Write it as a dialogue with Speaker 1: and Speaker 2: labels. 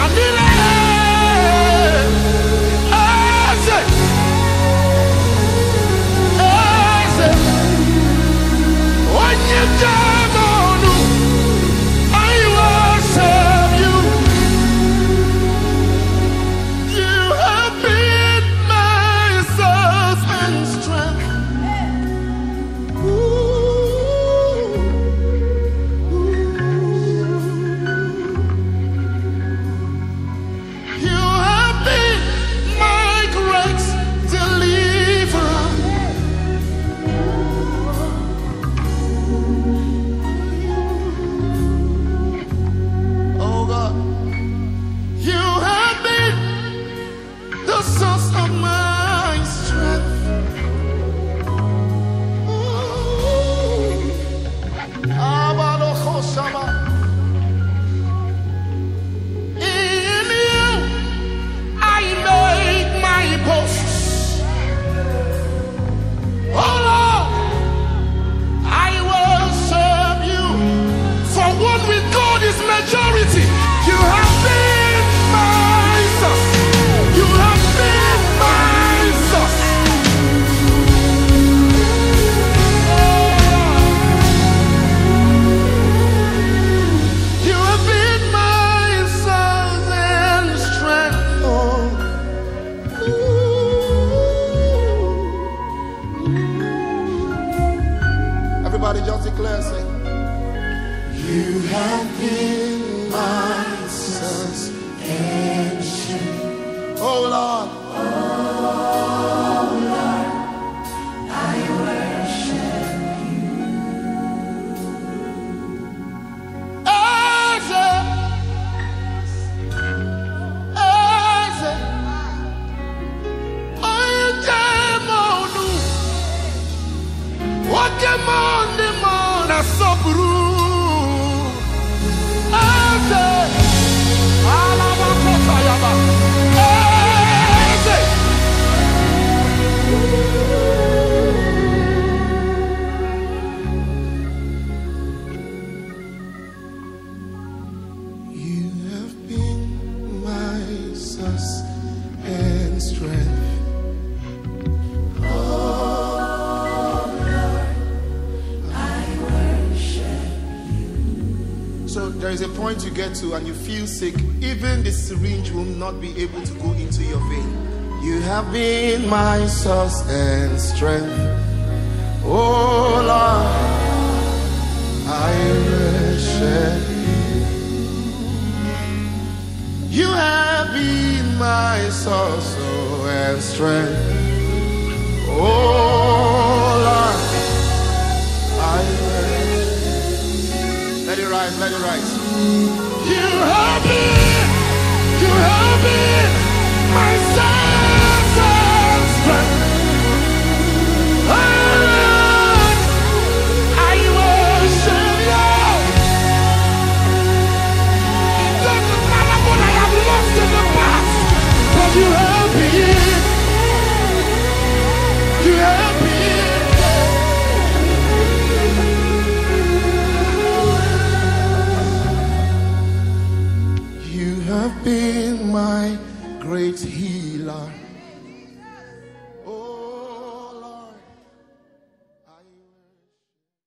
Speaker 1: Everybody just declare, say,
Speaker 2: you have been my source and strength.
Speaker 1: oh Lord,
Speaker 2: I worship you.
Speaker 1: you have been my source and strength. So there is a point you get to and you feel sick. Even the syringe will not be able to go into your vein. You have been my source and strength. Oh Lord, I worship you. You have been my source and strength. Oh Lord, I worship. Let it rise, let it rise. You have been my source and strength. Oh Lord, I worship you. It doesn't matter what I have lost in the past, but you have been. You have been. You have been my great healer.